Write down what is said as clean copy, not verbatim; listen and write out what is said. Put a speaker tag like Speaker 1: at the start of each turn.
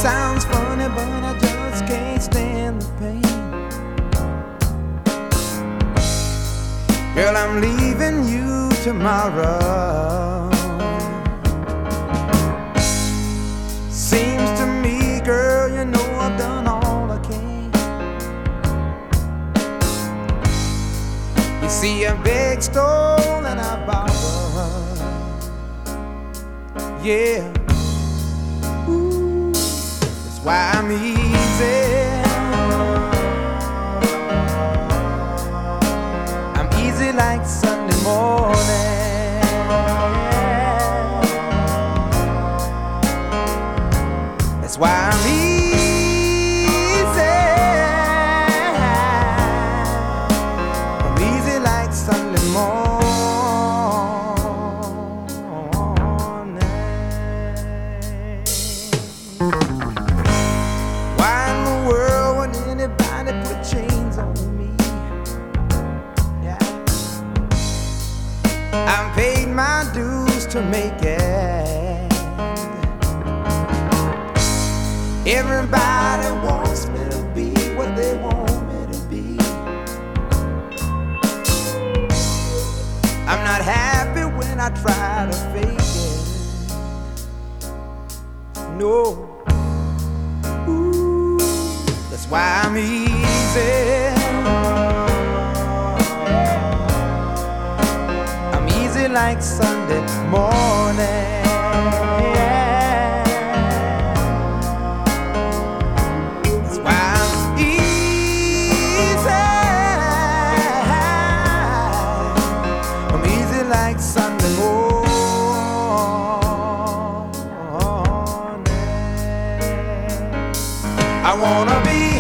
Speaker 1: Sounds funny, but I just can't stand the pain. Girl, I'm leaving you tomorrow. Seems to me, girl, you know I've done all I can. You see, I beg, stole, and I borrowed. Yeah. Ooh, that's why I'm easy. I'm easy like Sunday morning. That's why I'm easy. I'm easy like Sunday morning. Why in the world would anybody put chains on me? Yeah. I've paid my dues to make it. Everybody wants me to be what they want me to be. I'm not happy when I try to fake it. No. Ooh, that's why I'm easy. I'm easy like Sunday morning. Like Sunday morning, I wanna be